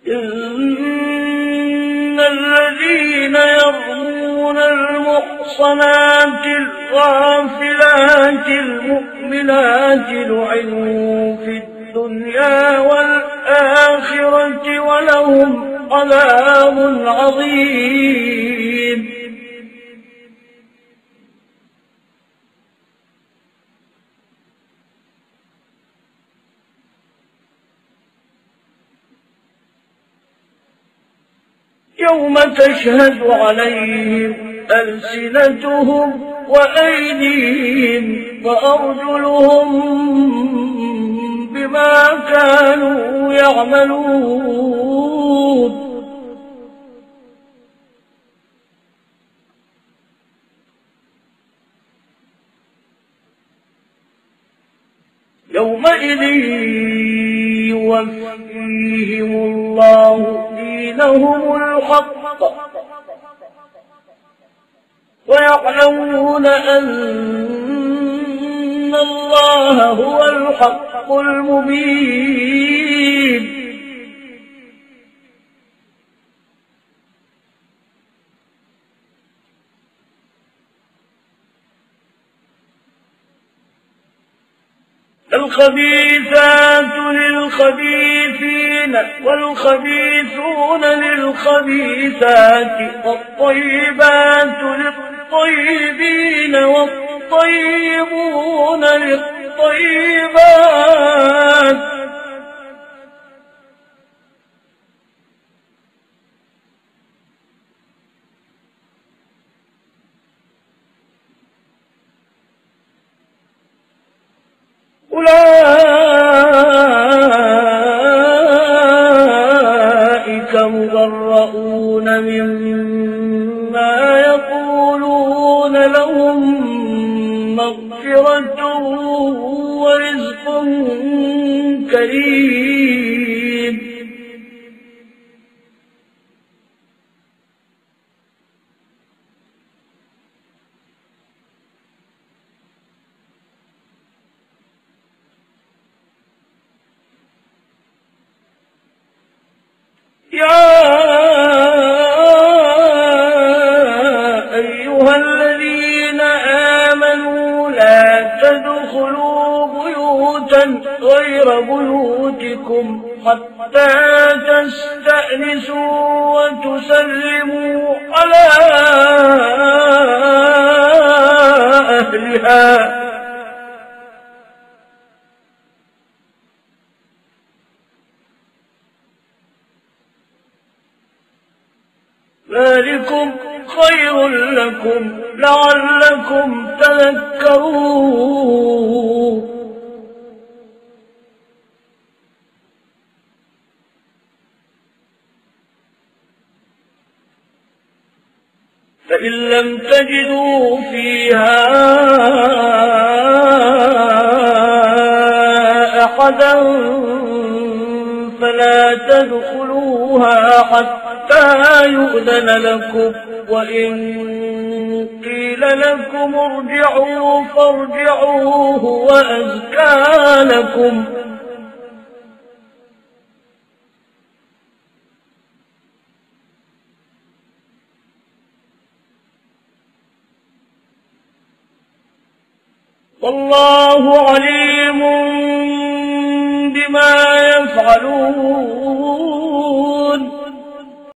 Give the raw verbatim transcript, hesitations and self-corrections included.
إن الذين يرمون المحصنات الغافلات المؤمنات لعنوا في الدنيا والآخرة ولهم عذاب عظيم. يوم تشهد عليهم ألسنتهم وأيديهم وأرجلهم بما كانوا يعملون. يومئذ يوفيهم الله دينهم الحق ويعلمون أن الله هو الحق المبين. الخبيثات للخبيثين والخبيثون للخبيثات والطيبات للطيبين والطيبون للطيبات أولئك مبرؤون مما يقولون لهم مغفرة ورزق كريم. يا أيها الذين آمنوا لا تدخلوا بيوتا غير بيوتكم حتى تستأنسوا وتسلموا على أهلها ذلكم خير لكم لعلكم تذكرون. فإن لم تجدوا فيها أحدا فلا تدخلوها حتى يؤذن لكم، وإن قيل لكم ارجعوا فارجعوا هو أزكى لكم. والله عليم بما يفعلون.